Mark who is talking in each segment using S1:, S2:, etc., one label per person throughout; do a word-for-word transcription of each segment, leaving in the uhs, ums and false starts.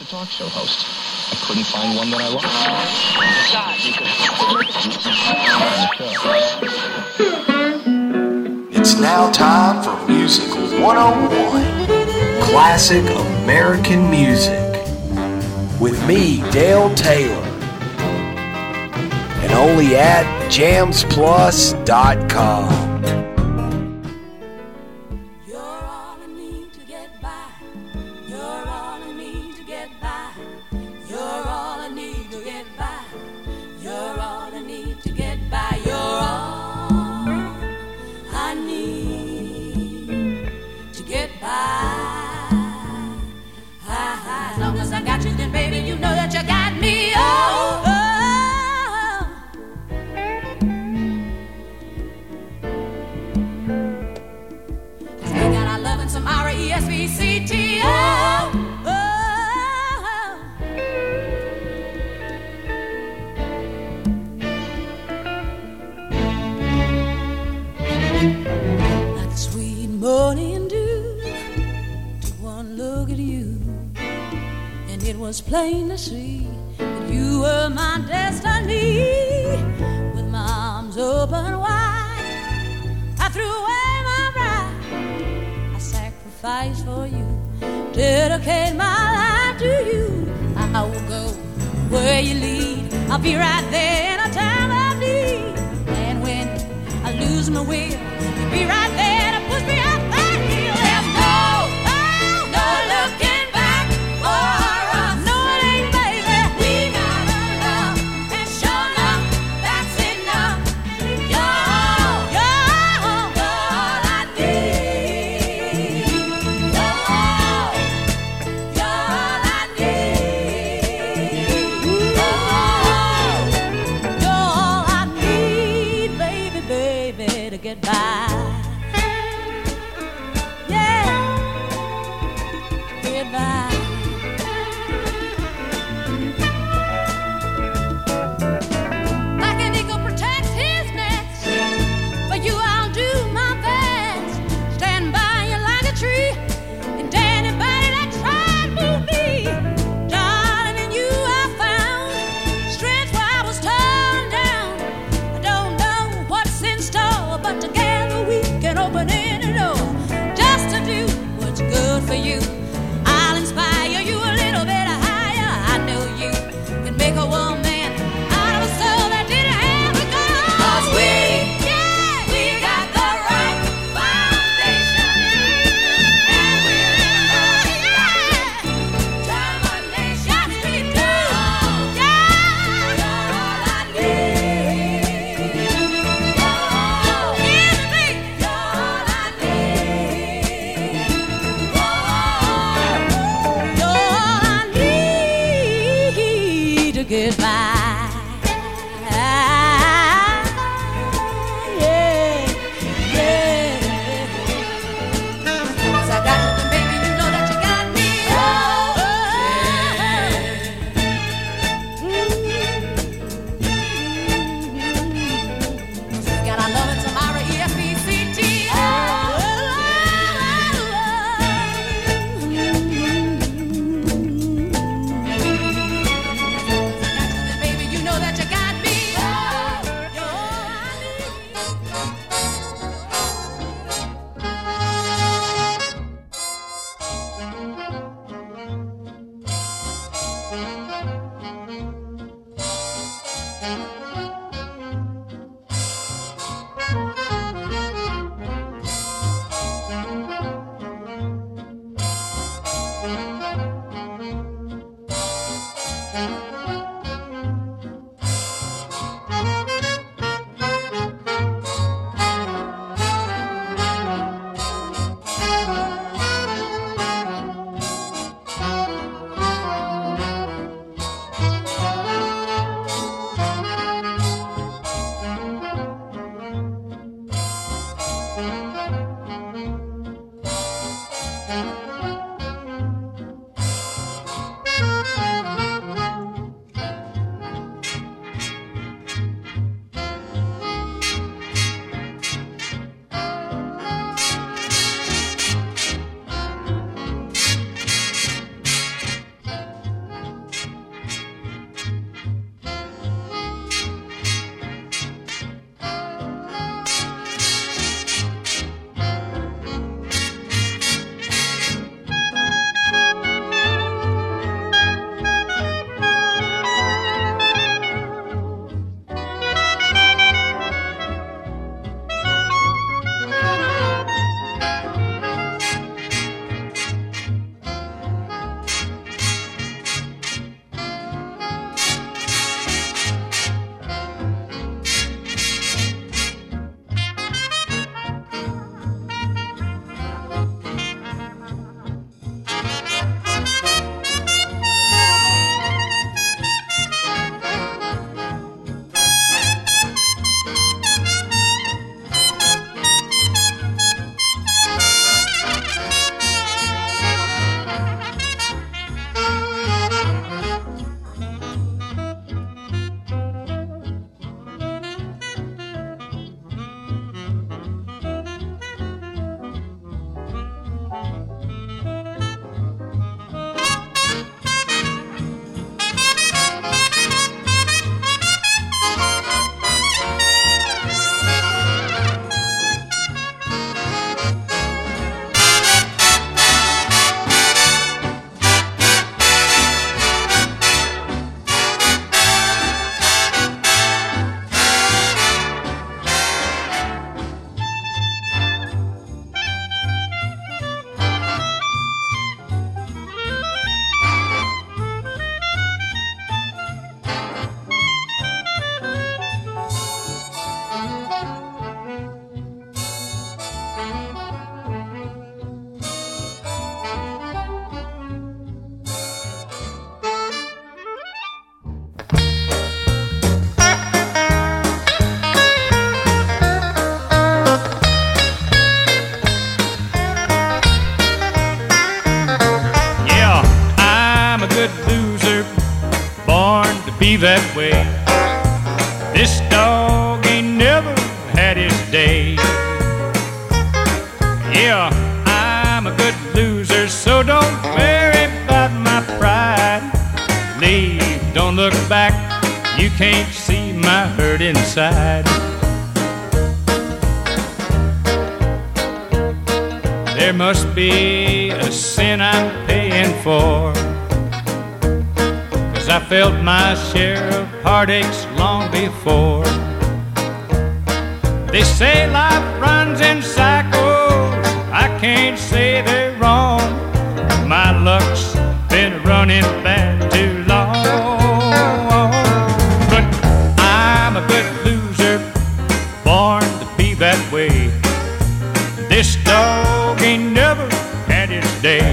S1: talk show host. I couldn't find one that I liked.
S2: It's now time for Musical one oh one, Classic American Music, with me, Dale Taylor, and only at jams plus dot com.
S3: Was plain to see that you were my destiny. With my arms open wide, I threw away my pride. I sacrificed for you, dedicate my life to you. I will go where you lead. I'll be right there in a time of need. And when I lose my will, you'll be right there to push me up that hill. There's no, oh, no looking back for for you. I'll inspire you a little bit higher. I know you can make a woman out of a soul that didn't have a goal. 'Cause we, yeah, we got the right foundation, and we're in love, yeah. Determination, yes, we do, yeah. You're all I need. Oh, hear me, you're all I need. To get by, yeah, yeah. 'Cause I got you, then baby, you know that you got me. Oh, mm-hmm. 'Cause we got our love and tomorrow, E F E C T. Oh,
S4: good loser, born to be that way. This dog ain't never had his day. Yeah, I'm a good loser, so don't worry about my pride. Leave, don't look back, you can't see my hurt inside. There must be a sin I'm paying for, 'cause I felt my share of heartaches long before. They say life runs in cycles, I can't say they're wrong. My luck's been running bad too long. But I'm a good loser, born to be that way. This dog ain't never had his day.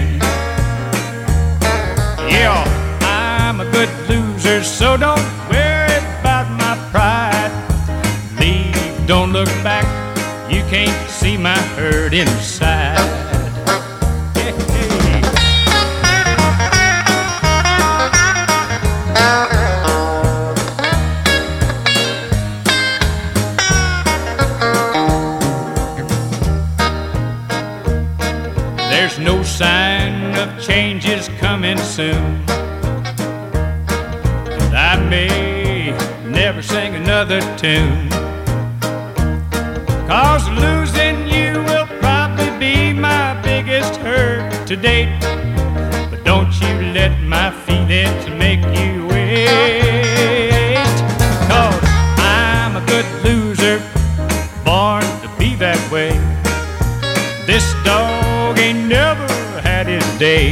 S4: Yeah, I'm a good loser, so don't worry about my pride. Leave, don't look back, you can't see my hurt inside. Hey, hey. There's no sign of changes coming soon, and I may never sing another tune, 'cause losing you will probably be my biggest hurt to date. But don't you let my feelings make you wait, 'cause I'm a good loser, born to be that way. This dog ain't never had his day.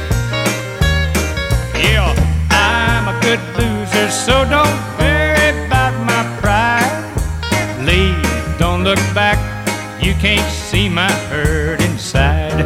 S4: Yeah, I'm a good loser, so don't worry about my pride. Leave, don't look back, you can't see my hurt inside.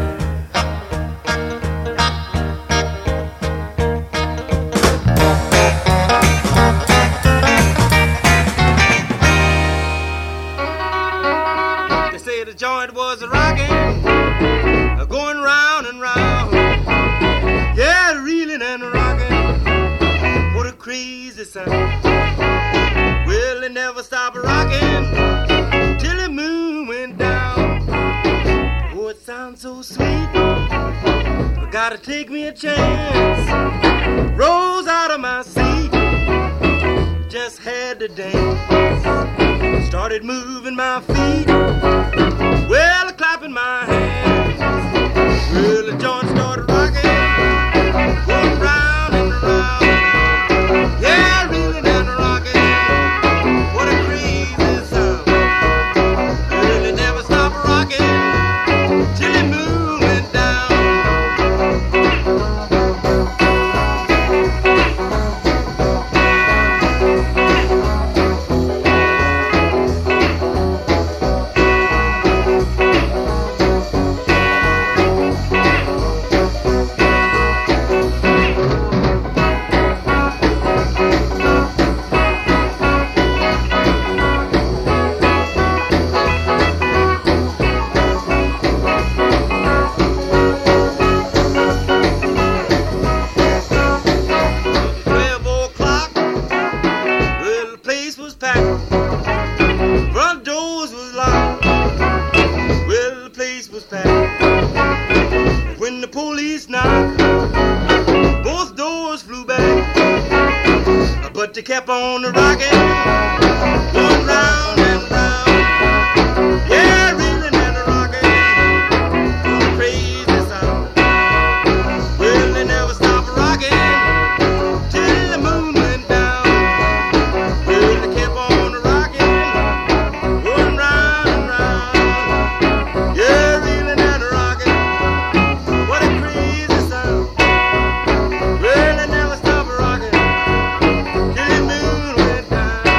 S5: They say the joint was a rocking, going round and round. Yeah, reeling and rocking, what a crazy sound. Well, it never stopped rocking till the moon went down. Oh, it sounds so sweet, I gotta take me a chance. Rose out of my seat, just had to dance. Started moving my feet, well, clapping my hands. Well, the joint started rocking, going round and round. Yeah, reeling and rocking, what a crazy sound. Well, it never stopped rocking till the moon went down. But they kept on rocking, going round and round. Yeah, reeling and rocking, what a crazy sound. Well, they never stopped rocking till the moon went down. Well, they kept on rocking, going round and round. Yeah, reeling and rocking, what a crazy sound. Well, they never stopped rocking till the moon went down.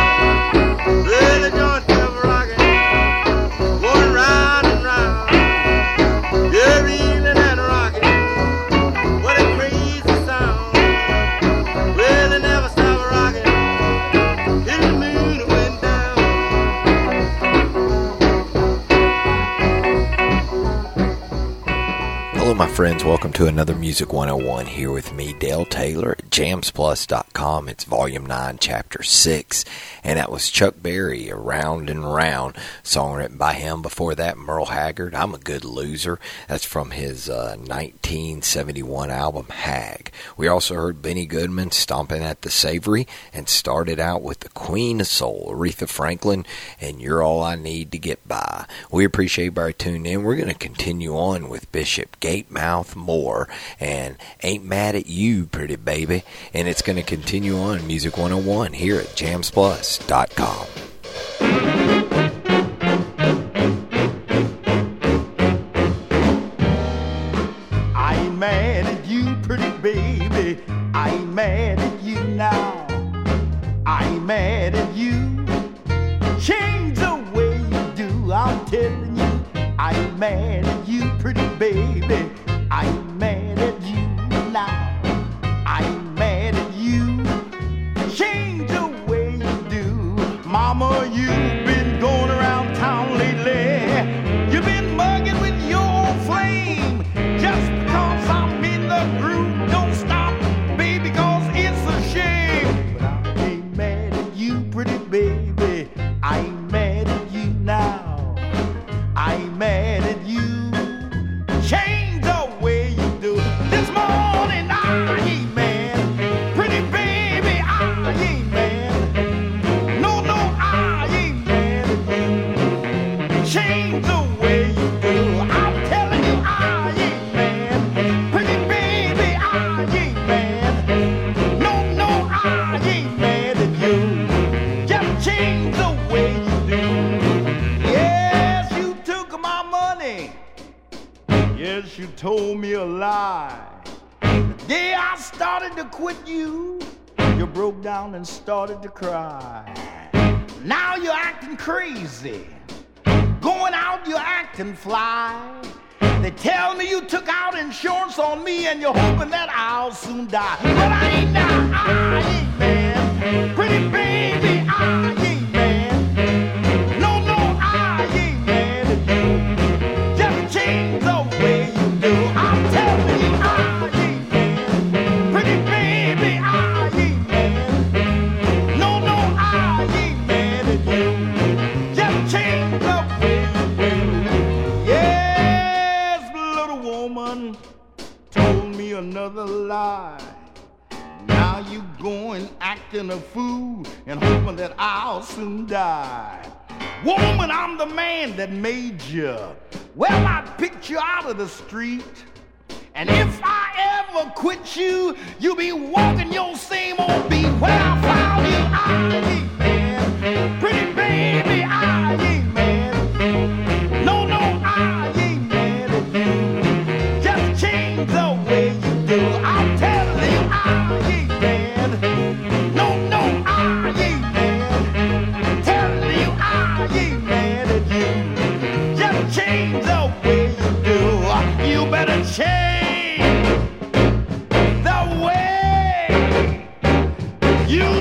S2: friends, welcome to another Music one oh one here with me, Dale Taylor at jams plus dot com. It's Volume nine, Chapter six, and that was Chuck Berry, Around and Round, song written by him. Before that, Merle Haggard, I'm a Good Loser. That's from his uh, nineteen seventy-one album, Hag. We also heard Benny Goodman, Stomping at the Savory, and started out with the Queen of Soul, Aretha Franklin, and You're All I Need to Get By. We appreciate everybody tuning in. We're going to continue on with Bishop Gatemouth Moore and Ain't Mad at You, Pretty Baby, and it's going to continue on Music one oh one here at jams plus dot com.
S6: I ain't mad at you, pretty baby. I ain't mad at you now. I ain't mad at you. Change the way you do, I'm telling you. I ain't mad at you, pretty baby. I ain't mad at you now. I ain't mad at you. Change the way you do. Mama, you've been going around town lately. You've been mugging with your flame. Just because I'm in the groove, don't stop, baby, cause it's a shame. But I ain't mad at you, pretty baby. I ain't mad at you now. I ain't mad at you. Change the way you do. This morning I ain't mad. Pretty baby, I ain't mad. No, no, I ain't mad at you. Change the way you do. I'm telling you I ain't mad. Pretty baby, I ain't mad. No, no, I ain't mad at you. Just change the way you do. Yes, you took my money. Yes, you told me a lie. The day I started to quit you, you broke down and started to cry. Now you're acting crazy. Going out, you're acting fly. They tell me you took out insurance on me and you're hoping that I'll soon die. But I ain't now, I ain't mad. Pretty baby, I ain't mad. No, no, I ain't mad at you. Just change the way you do. I'm telling you, I ain't mad. Pretty baby, I ain't mad. No, no, I ain't mad at you. Just change the way you do. Yes, little woman told me another lie. Now you going acting a fool and hoping that I'll soon die. Woman, I'm the man that made you. Well, I picked you out of the street. And if I ever quit you, you'll be walking your same old beat. Where I found you, I ain't mad. Pretty baby, I ain't mad. No, no, I ain't mad at you. Just change the way you do. I'm telling you, I ain't mad. No, no, I ain't mad. Telling you, I ain't mad at you. Just change the way you do. You better change the way you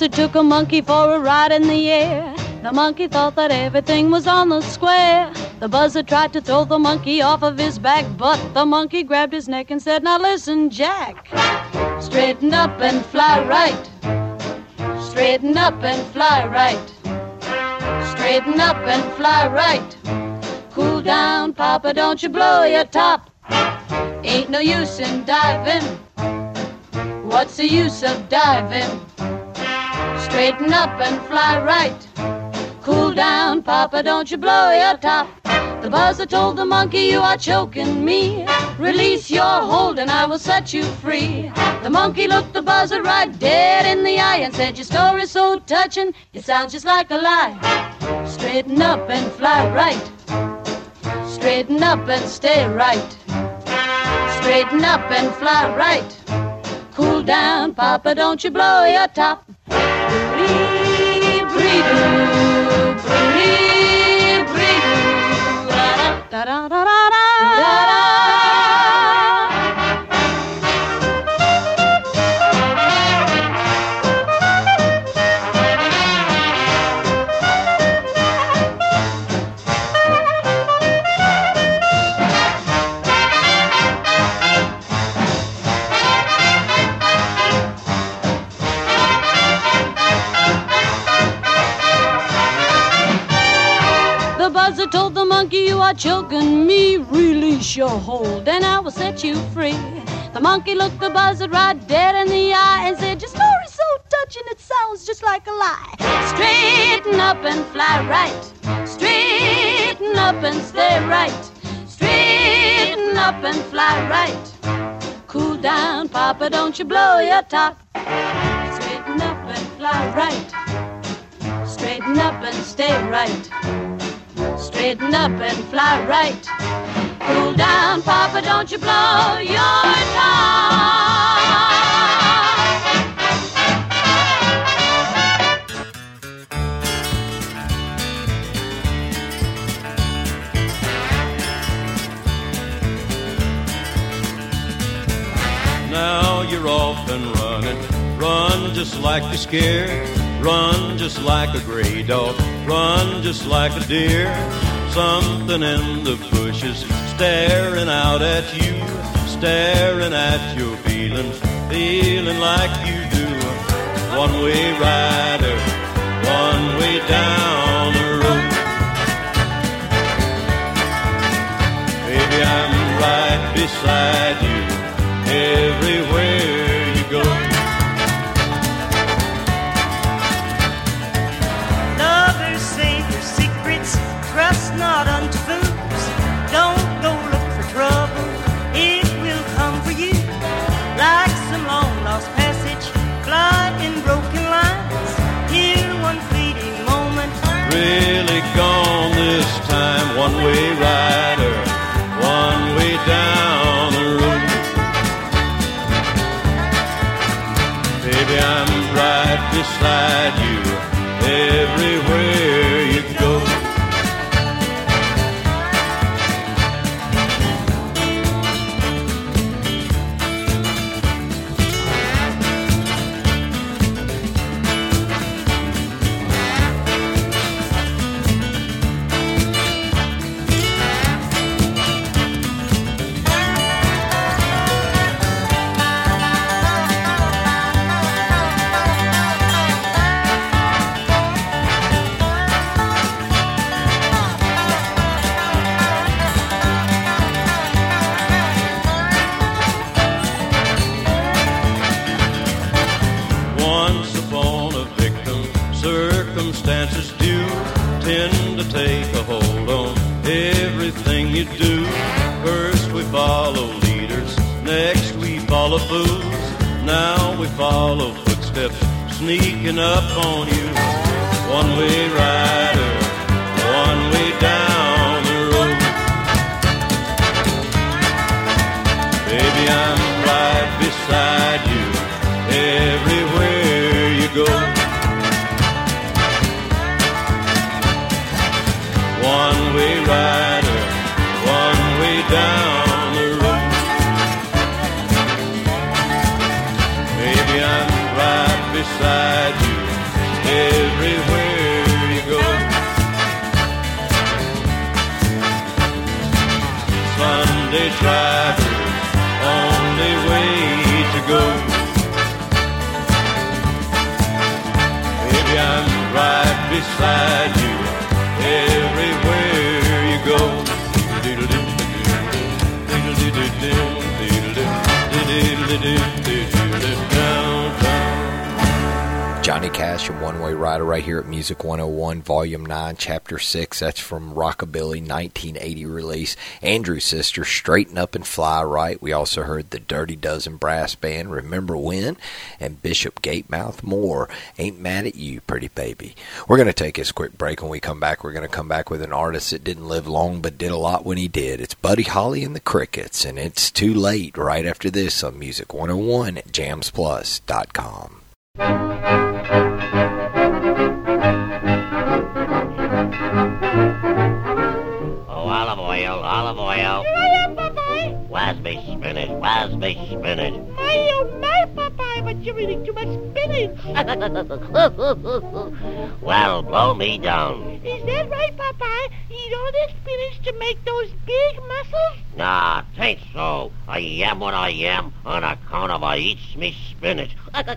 S3: took a monkey for a ride in the air. The monkey thought that everything was on the square. The buzzer tried to throw the monkey off of his back, but the monkey grabbed his neck and said, "Now listen, Jack, straighten up and fly right. Straighten up and fly right. Straighten up and fly right. Cool down, Papa, don't you blow your top. Ain't no use in diving. What's the use of diving? Straighten up and fly right. Cool down, Papa, don't you blow your top." The buzzer told the monkey, "You are choking me. Release your hold and I will set you free." The monkey looked the buzzer right dead in the eye and said, "Your story's so touching, it sounds just like a lie. Straighten up and fly right. Straighten up and stay right. Straighten up and fly right. Cool down, Papa, don't you blow your top." Bree, bree, doo, bree, bree, doo, da da da da da da da. The buzzer told the monkey, "You are choking me. Release your hold and I will set you free." The monkey looked the buzzer right dead in the eye and said, "Your story's so touching, it sounds just like a lie. Straighten up and fly right. Straighten up and stay right. Straighten up and fly right. Cool down, Papa, don't you blow your top. Straighten up and fly right. Straighten up and stay right. Straighten up and fly right. Cool down, Papa, don't you blow your top."
S7: Now you're off and running. Run just like you're scared. Run just like a gray dog. Run just like a deer. Something in the bushes staring out at you, staring at your feelings, feeling like you do. One-way rider, one way down the road. Baby, I'm right beside you everywhere you go.
S8: Lovers say their secrets, trust not unto fools. Don't go look for trouble, it will come for you. Like some long lost passage, fly in broken lines. Here one fleeting moment,
S7: Really gone this time, one-way rider, one way down the road. Baby, I'm right beside you everywhere you go. Once upon a victim, circumstances do tend to take a hold on everything you do. First we follow leaders, next we follow fools. Now we follow footsteps sneaking up on you. One-way rider, one way down the road. Baby, I'm right beside you everywhere you go. One-way rider, one way down the road. Baby, I'm right beside you Monday driver's only way to go. Baby, I'm right beside you everywhere you go.
S2: Johnny Cash and One Way Rider right here at Music one oh one, Volume nine, Chapter six. That's from Rockabilly, nineteen eighty release. Andrew's Sister, Straighten Up and Fly Right. We also heard the Dirty Dozen Brass Band, Remember When, and Bishop Gatemouth Moore, Ain't Mad at You, Pretty Baby. We're going to take this quick break. When we come back, we're going to come back with an artist that didn't live long but did a lot when he did. It's Buddy Holly and the Crickets, and It's Too Late right after this on Music one oh one at jams plus dot com.
S9: Oh, olive oil, olive oil.
S10: Here I am, Popeye.
S9: Where's me spinach? Where's me spinach?
S10: My, oh, my, Popeye, but you're eating too much spinach.
S9: Well, blow me down.
S10: Is that right, Popeye? Eat all this spinach to make those big muscles?
S9: Nah, tain't so. I am what I am on account of I eats me spinach.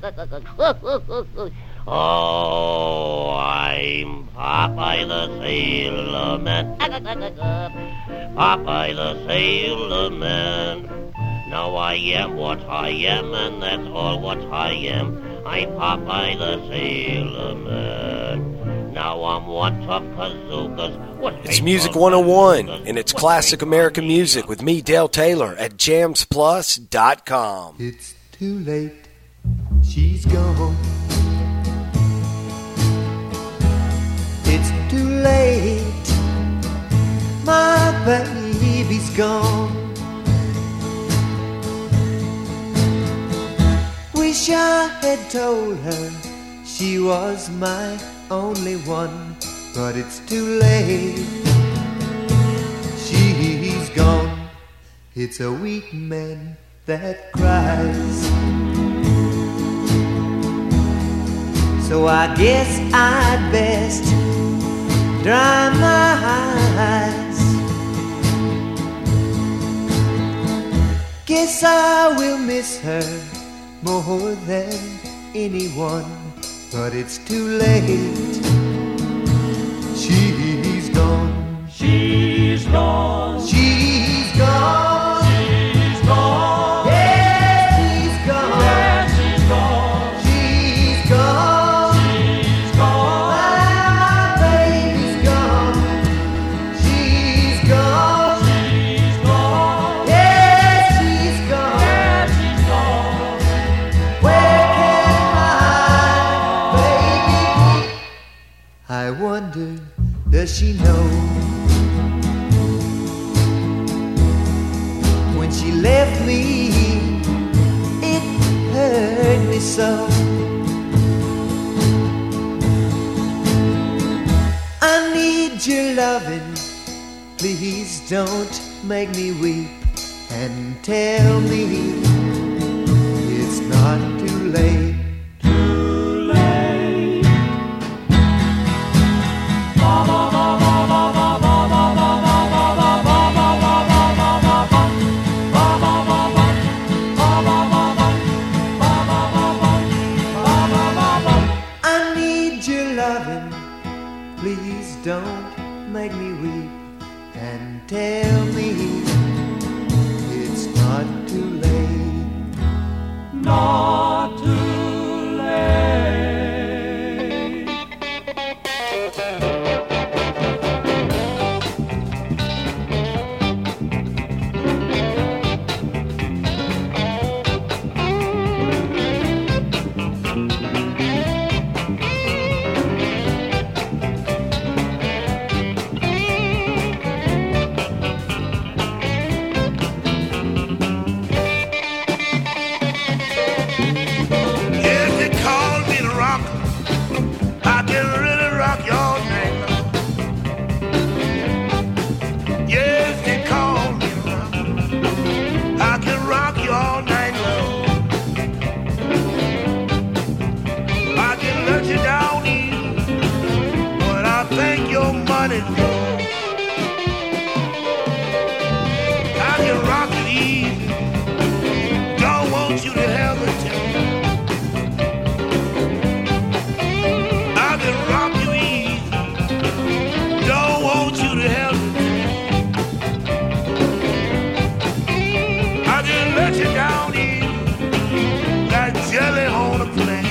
S9: Oh, I'm Popeye the Sailor Man. Popeye the Sailor Man. Now I am what I am, and that's all what I am. I'm Popeye the Sailor Man. Now I'm one tough kazookas.
S11: It's Music one oh one, and it's classic American music with me, Dale Taylor, at jams plus dot com.
S6: It's too late, she's gone. It's too late, my baby's gone. Wish I had told her she was my only one, but it's too late, she's gone. It's a weak man that cries, so I guess I'd best dry my eyes. Guess I will miss her more than anyone, but it's too late, she's gone.
S4: She's gone.
S6: She's gone.
S4: She's gone.
S6: Yeah, she's gone.
S4: Yeah, she's gone.
S6: She's gone.
S4: She's gone.
S6: My baby's gone. She's gone.
S4: She's gone.
S6: Yeah, she's gone.
S4: Yeah, she's gone.
S6: Where can my baby be? I wonder, does she know? When she left me, it hurt me so. I need your loving, please don't make me weep, and tell me it's not too late.
S4: Too late. Ba ba ba ba ba ba ba ba ba ba ba ba ba ba ba.
S6: I need your loving, please don't make me weep, and tell me it's not too late.
S4: Not too late.
S12: can rock you easy. Don't want you to hesitate. I can rock you easy. Don't want you to hesitate. I can let you down easy, like jelly on a plate.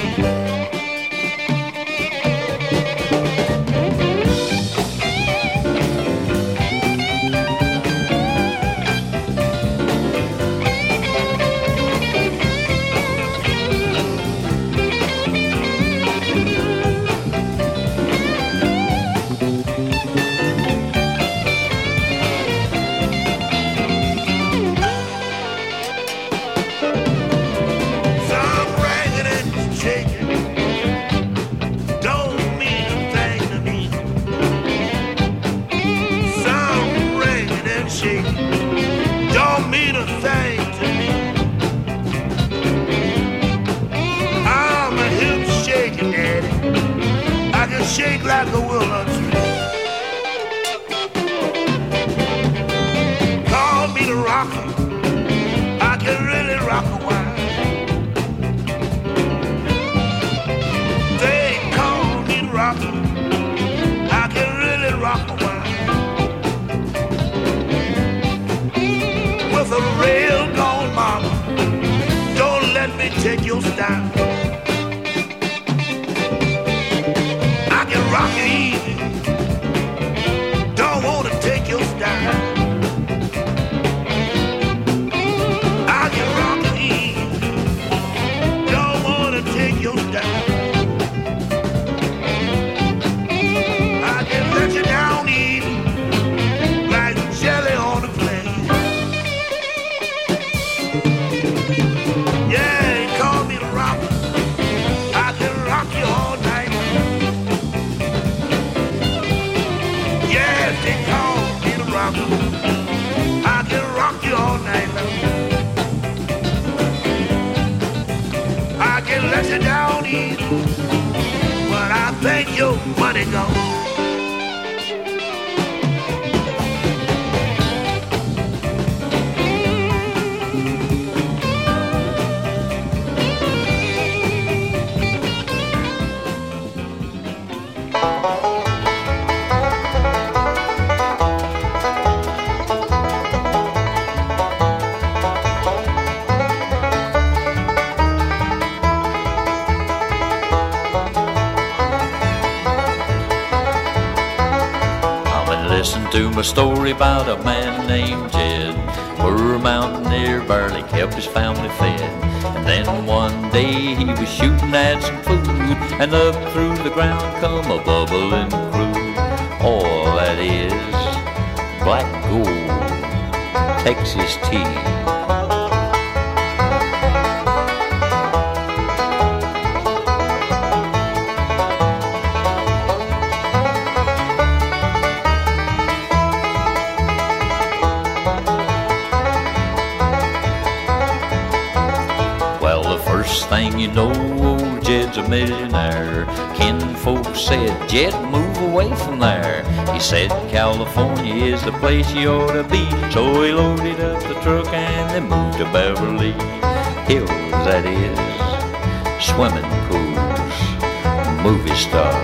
S12: Shake like a willow tree. Call me the rocker. I can really rock a while. They call me the rocker. I can really rock a while. With a real gone mama, don't let me take your style. Rock it easy. Don't want to take your style. I can rock it easy. Don't want to take your style. I can let you down easy, like jelly on a plate. Yeah, he called me the rocker. I can rock you all night. They call me the rocker. I can rock you all night long. I can let you down easy, but I think your money gone.
S13: To my story about a man named Jed. Poor mountaineer barely kept his family fed. And then one day he was shooting at some food, and up through the ground come a bubbling crude. All that is black gold, Texas tea. First thing you know, old Jed's a millionaire. Kin folks said, Jed, move away from there. He said, California is the place you ought to be. So he loaded up the truck and they moved to Beverly Hills, that is, swimming pools, movie star.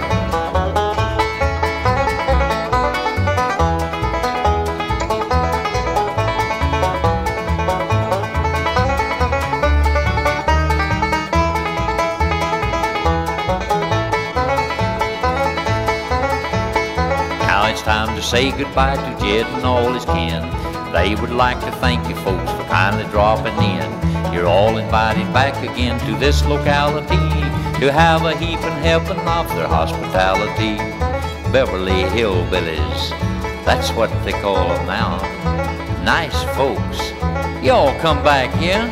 S13: Time to say goodbye to Jed and all his kin. They would like to thank you folks for kindly dropping in. You're all invited back again to this locality to have a heaping helping of their hospitality. Beverly Hillbillies, that's what they call them now. Nice folks. Y'all come back, yeah?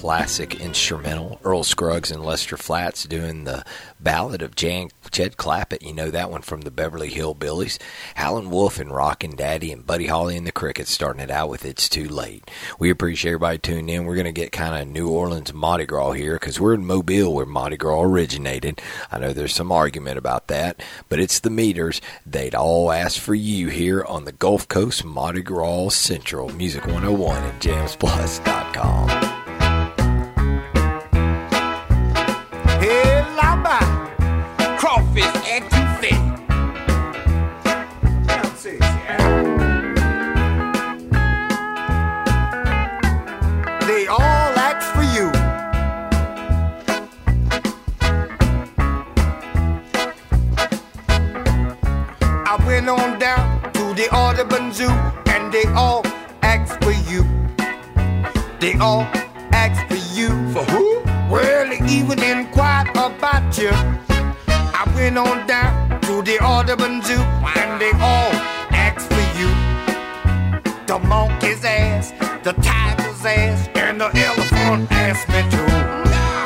S2: classic instrumental. Earl Scruggs and Lester Flatts doing the ballad of Jan Jed Clappett. You know that one from the Beverly Hillbillies. Howlin' Wolf and Rockin' Daddy and Buddy Holly and the Crickets starting it out with It's Too Late. We appreciate everybody tuning in. We're going to get kind of New Orleans Mardi Gras here because we're in Mobile where Mardi Gras originated. I know there's some argument about that, but it's the Meters. They'd all ask for you here on the Gulf Coast Mardi Gras Central. Music one oh one at jams plus dot com.
S12: Hey, lava, crawfish and toothfish. They all ask for you. I went on down to the Audubon Zoo and they all asked for you. They all asked for you. For who? Well, they even inquired about you. I went on down to the Audubon Zoo and they all asked for you. The monkey's ass, the tiger's ass, and the elephant asked me too.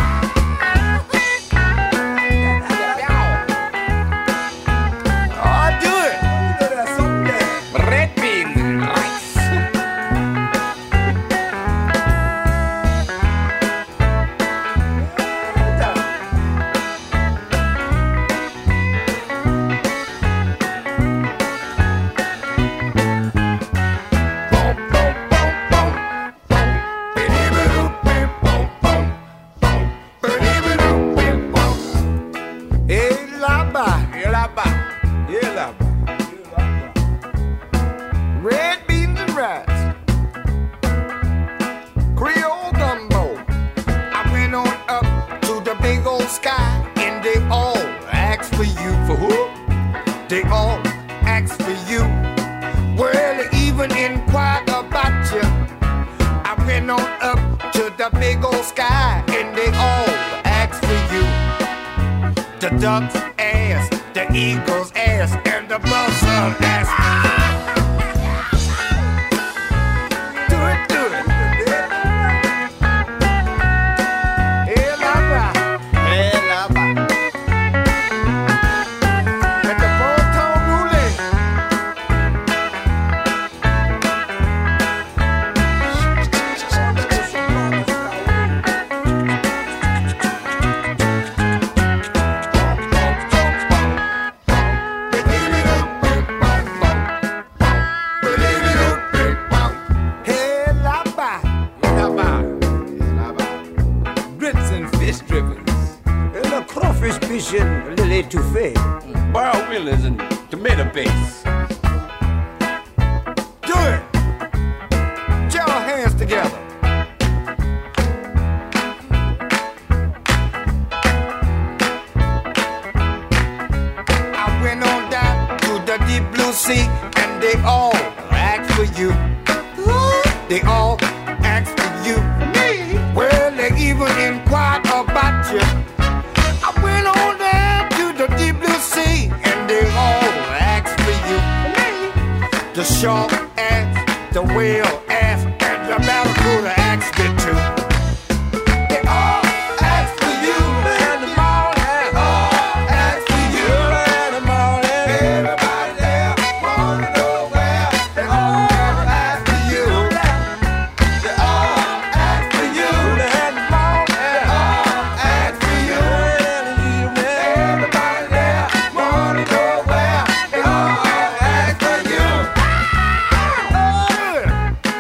S12: Duck's ass, the eagle's ass, and the buzzard ass. Do it, do it. Hey, lava. Hey, lava. And the four-tone ruling.
S14: A little etouffee, bar wheelers and tomato paste.
S12: Do it! Put your hands together. I went on down to the deep blue sea and they all asked for you. They all asked for you. Me? Well, they even inquired about you. I went on down to the deep blue sea and they all asked for you. The shark asked, the whale asked, and the barracuda asked me too. They all asked for you, and the all asked, all asked for you, and the all asked. Everybody there wanna know where they all asked for you. They all asked for you, and the all asked for you. Everybody there wanna know where they all asked for you.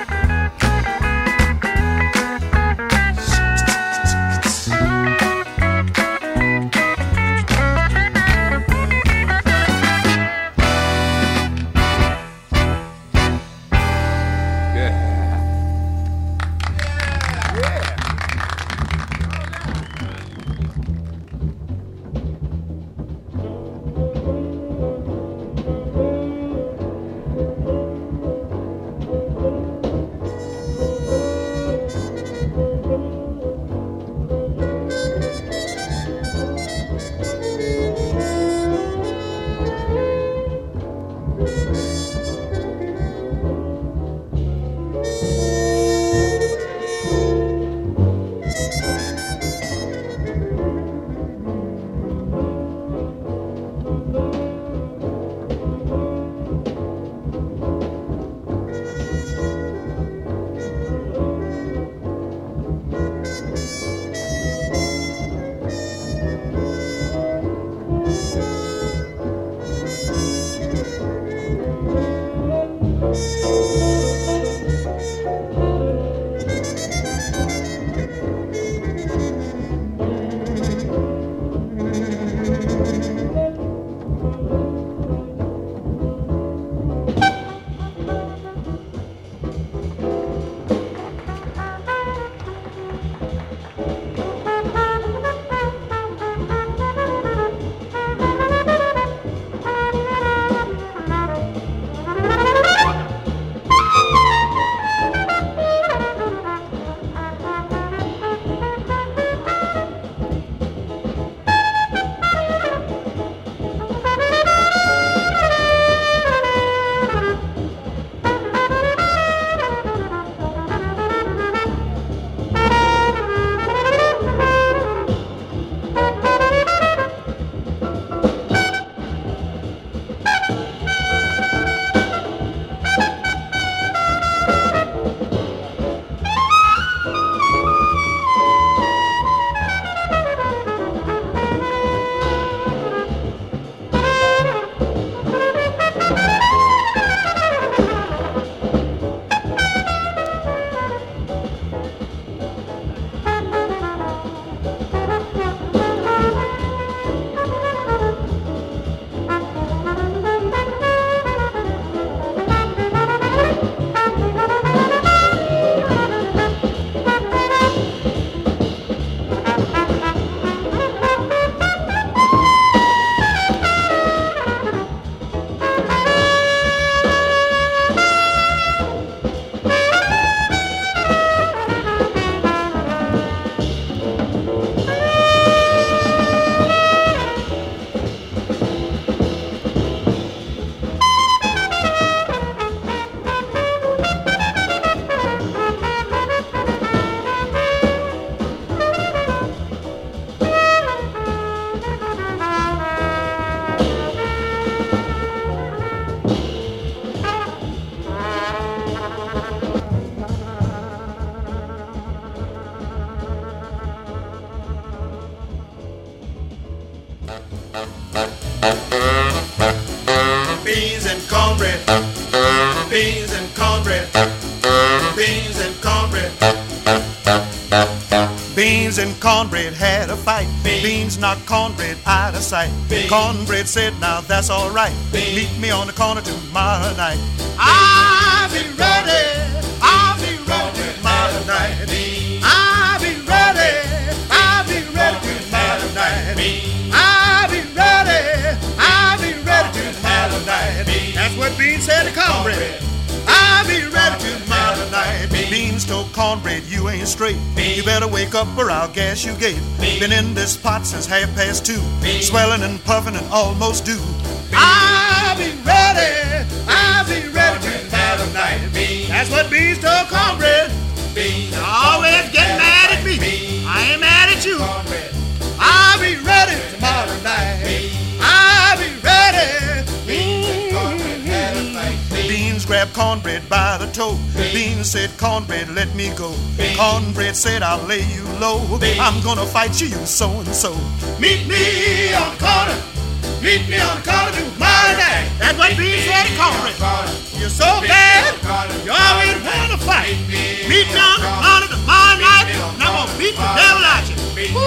S5: Beans and cornbread, beans and cornbread, beans and cornbread. Beans and cornbread had a fight. Beans knocked cornbread out of sight. Cornbread said, now that's all right. Meet me on the corner tomorrow night. I'll be ready, I'll be ready tomorrow night. I'll be ready, I'll be ready tomorrow night. I'll be ready, I'll be ready tomorrow night. That's what Beans said to cornbread. I'll be ready tomorrow night. Beans told cornbread, you ain't straight. You better wake up or I'll gas you gate. Been in this pot since half past two, swelling and puffing and almost due. I'll be ready, I'll be ready tomorrow night. That's what Beans told cornbread. You always get mad at me. I ain't mad at you. I'll be ready tomorrow night. I'll be ready. Beans grabbed cornbread by the toe. Beans said, cornbread, let me go. Cornbread said, I'll lay you low. I'm gonna fight you, you so-and-so. Meet me on the corner. Meet me on the corner tomorrow night. That's what Beans said to cornbread. You're so bad, you always want to fight. Meet me on the corner tomorrow night, and I'm gonna beat the devil out you.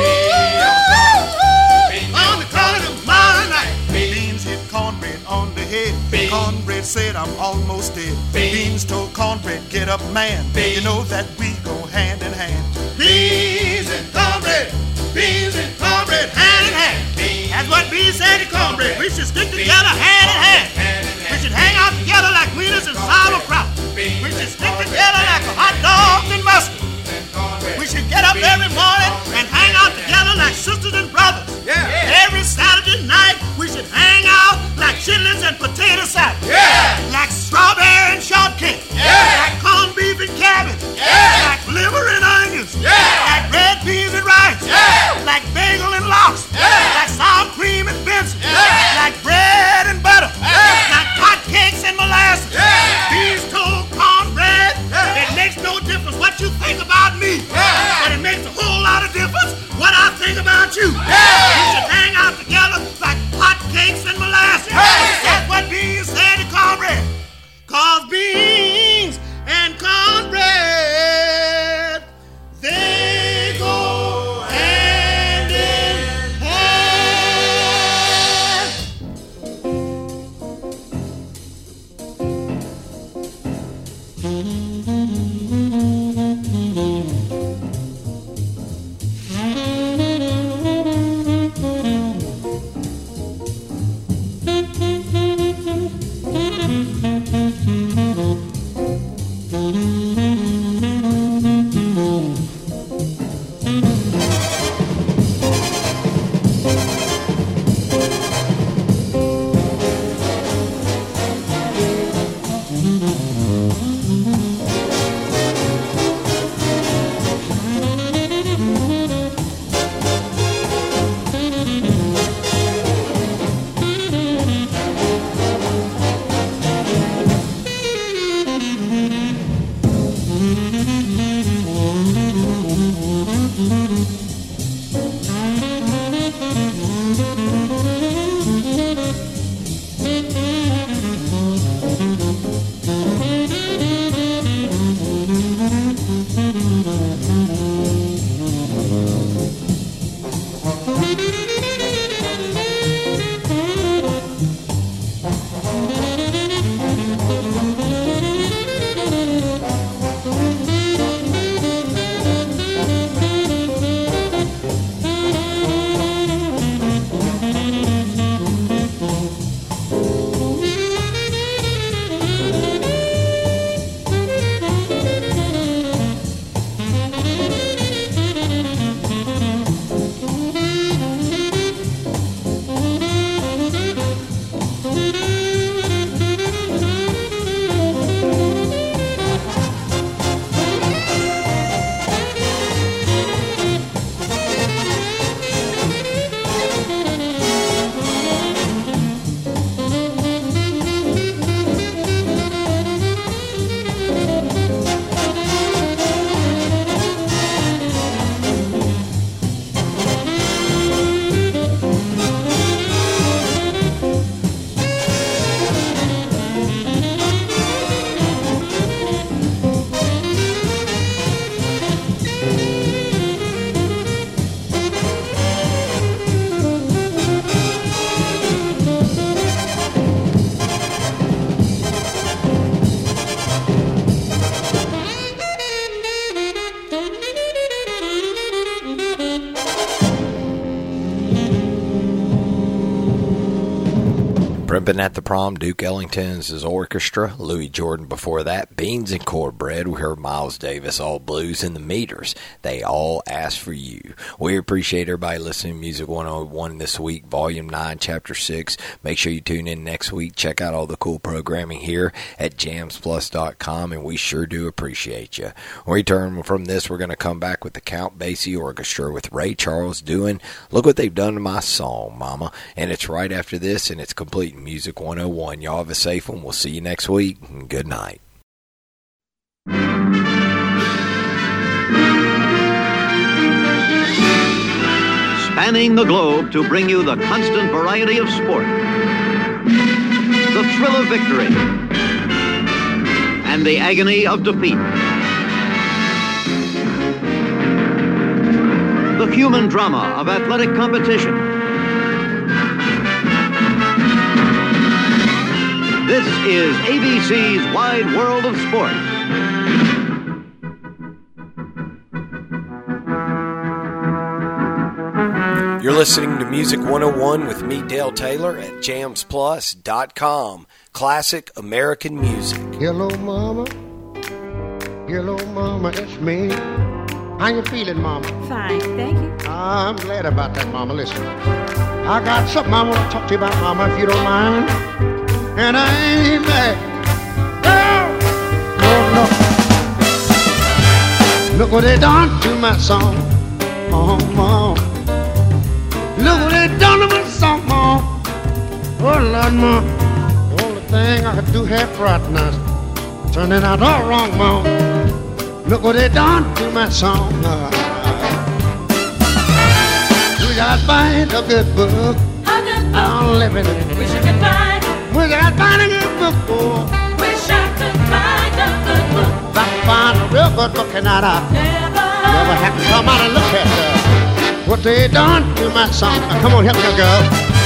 S5: On the corner tomorrow night. Beans hit cornbread on the head. Cornbread said, I'm almost dead. Beans told cornbread, get up, man. You know that we go hand in hand. Beans and cornbread, beans and cornbread, hand in hand. That's what Beans said to cornbread. We should stick together hand in hand. We should hang out together like wieners and sauerkraut. We should stick together like hot dogs and mustard. We should get up every morning and hang out together like sisters and brothers. Yeah. Every Saturday night we should hang out like chitlins and potato salad. Yeah. Like strawberry and shortcake. Yeah. Like corned beef and cabbage. Yeah. Like liver and onions. Yeah. Like
S2: Primping at the Prom, Duke Ellington's orchestra. Louis Jordan before that. Beans and Cornbread. We heard Miles Davis, All Blues, and the Meters. They All Ask for You. We appreciate everybody listening to Music one oh one this week, Volume nine, Chapter six. Make sure you tune in next week. Check out all the cool programming here at jams plus dot com, and we sure do appreciate you. When we return from this, we're going to come back with the Count Basie Orchestra with Ray Charles doing Look What They've Done to My Song, Mama. And it's right after this, and it's complete Music one oh one. Y'all have a safe one. We'll see you next week. And good night.
S15: Spanning the globe to bring you the constant variety of sport, the thrill of victory, and the agony of defeat. The human drama of athletic competition. This is A B C's Wide World of Sports.
S11: You're listening to Music one oh one with me, Dale Taylor, at jams plus dot com. Classic American music.
S16: Hello, Mama. Hello, Mama, it's me. How you feeling, Mama?
S17: Fine, thank you.
S16: I'm glad about that, Mama. Listen, I got something I want to talk to you about, Mama, if you don't mind. And I ain't mad. No, no. Look what they done to my song. Oh, Mom. Look what they done to my song, Mom. Oh, Lord, Mom. The only thing I could do half right now is turning out all wrong, Mom. Look what they done to my song. We got to find a good book.
S3: A good book.
S16: I'm living it.
S3: Wish I could find.
S16: Wish I could find a good book, boy.
S3: Wish I could find a good book.
S16: If I could find a real good book and I'd
S3: Never.
S16: never have to come out and look at uh, what they done to my song. Now, come on, help me, girl.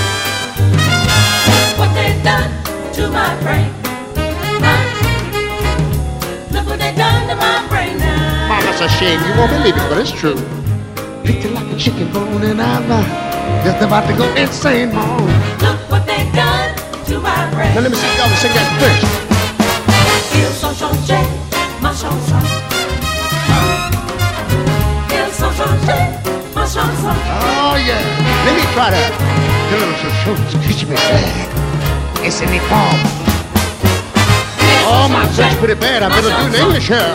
S3: What they done to my brain. Huh? Look what they done to my brain now.
S16: Mama, that's a shame. You won't believe it, but it's true. Picked it like a chicken bone and I'm uh, just about to go insane, Mom.
S3: Look what they done to my brain.
S16: Now let me see y'all sing that first.
S3: Ils sont changés, ma chanson. Ils sont changés, ma chanson.
S16: Oh, yeah. Let me try that. The little chanson teach me that. It's in the form. Oh, my French pretty bad. I better do the English here.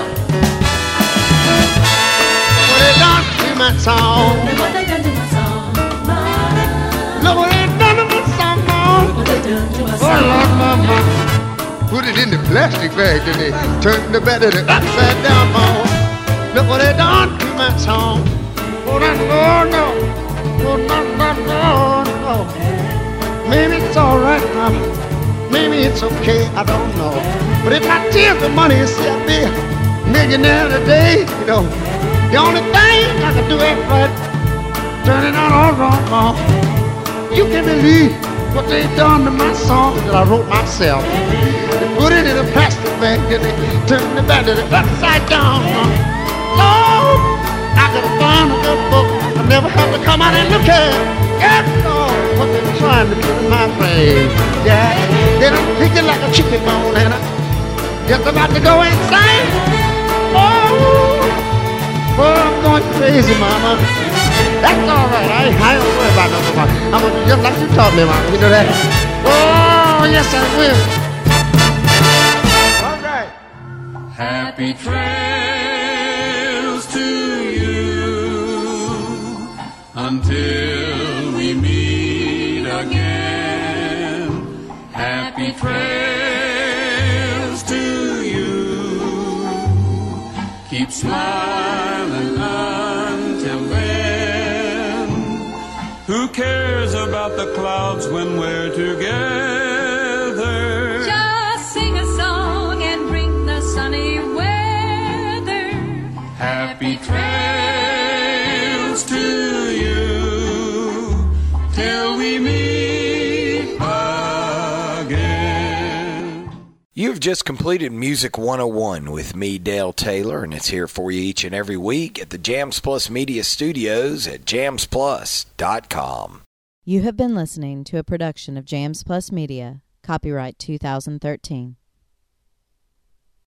S16: What they done to my song?
S3: Look what they done to my song.
S16: Look what they done to my song, Mom.
S3: Look what they done to my
S16: Oh,
S3: song.
S16: Lord, Mama. Put it in the plastic bag, then they turn the bed upside down, Mom. Look what they done to my song. Oh, no, no, no. Oh, no, no, no, no. Maybe it's all right, Mama. Maybe it's okay, I don't know. But if I tears the money and see I be a millionaire today, you know, the only thing I can do is right, turn it on all wrong, Mom. You can believe what they done to my song that I wrote myself. They put it in a plastic bag, then they turned the bag upside down, Mom. Lord, I could find a good book. I never have to come out and look at it. Yes, Lord, what they're trying to do to my brain. Yeah, they done picked it like a chicken bone and I'm just about to go insane. Oh, boy, I'm going crazy, Mama. That's all right. I, I don't worry about nothing, Mama. I'm going to do just like you taught me, Mama. You know that? Oh, yes, I will. All right.
S18: Happy trails to you until we meet again. Happy trails to you. Keep smiling until then. Who cares about the clouds when we're together?
S3: Just sing a song and bring the sunny weather.
S18: Happy trails to you till we meet again.
S11: You've just completed Music one oh one with me, Dale Taylor, and it's here for you each and every week at the Jams Plus Media Studios at jams plus dot com.
S17: You have been listening to a production of Jams Plus Media, copyright two thousand thirteen.